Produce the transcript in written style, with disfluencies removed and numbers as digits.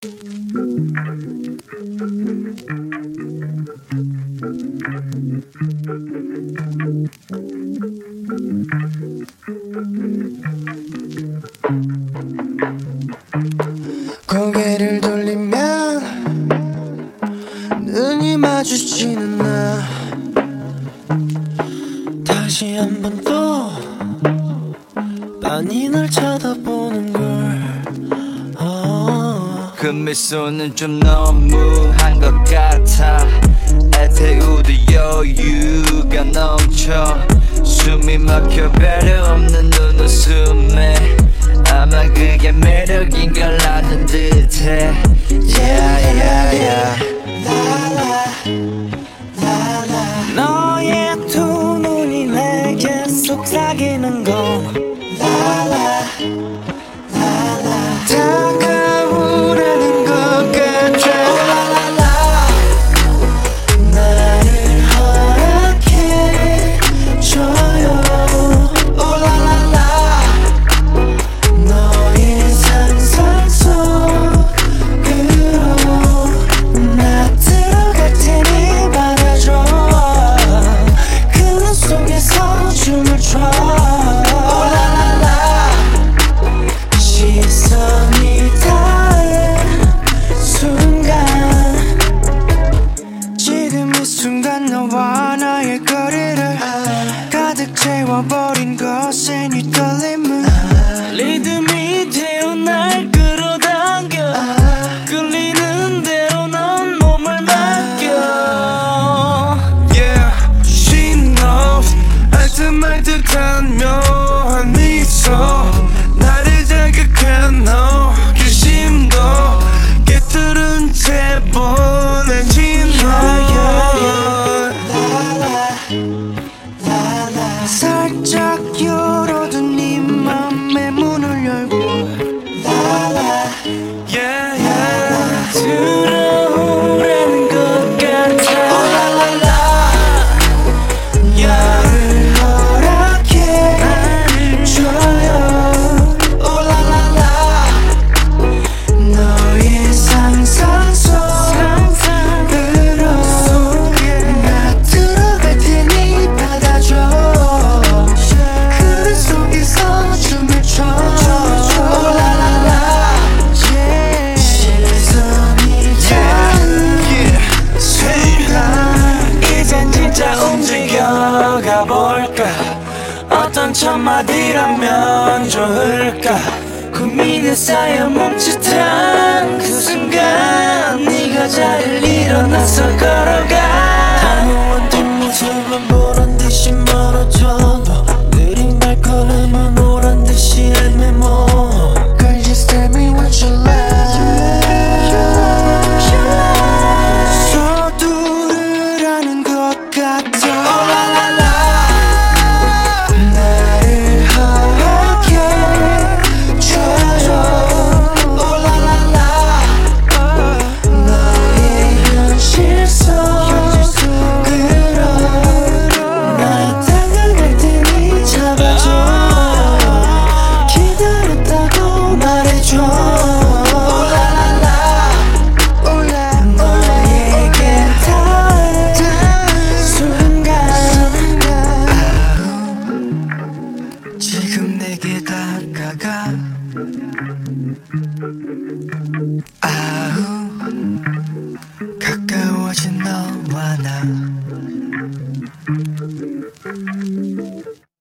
고개를 돌리면 눈이 마주치는 나 다시 한 번 또 빤히 널 쳐다보는 걸 그 미소는 좀 너무한 것 같아. 애태우도 여유가 넘쳐 숨이 막혀 배려 없는 눈웃음에 아마 그게 매력인 걸 아는 듯해. Yeah, yeah, yeah. 너의 두 눈이 내게 속삭이는 건 다가오라는 것 같아. 나를 허락해줘요. 오라라라. 너의 상상 속으로 나 들어갈 테니 받아줘. 그 눈 속에서 춤을 춰. 시선이 닿은 순간 지금 이 순간 너와 나의 거리를 가득 채워버린 것에 네 떨림은 리듬이 되어 날 끌어당겨 끌리는 대로 넌 몸을 맡겨. Yeah, she knows 알듯 듯한 묘한 미소 나를 자극한 너 그 심도 깨뚫은 채 보내진 너. 살짝 열어둔 네 맘의 문을 열고 Yeah, yeah. 들어오라는 것 같아. 나를 허락해줘요. 오라라라. 너의 상상 속으로 나 들어갈 테니 받아줘. 그 속에서 춤을 춰. 오라라라. 시선이 닿은 순간 이젠 진짜 움직여가 볼까. 어떤 첫마디라면 좋을까. 고민에 쌓여 멈칫한 그 순간 네가 자리를 일어나서 걸어가. 단호한 뒷모습은 보란듯이 멀어져도 느린 발걸음은 오란듯이 애매모. Girl, just tell me what you like. 서두르라는 것 같아. 나를 허락해줘요. 오라라라. 너의 현실 속으로 날 다가갈 테니 잡아줘. 기다렸다고 말해줘. 너에게 닿은 순간 지금 내게 다가가. 아우 가까워진 너와 나.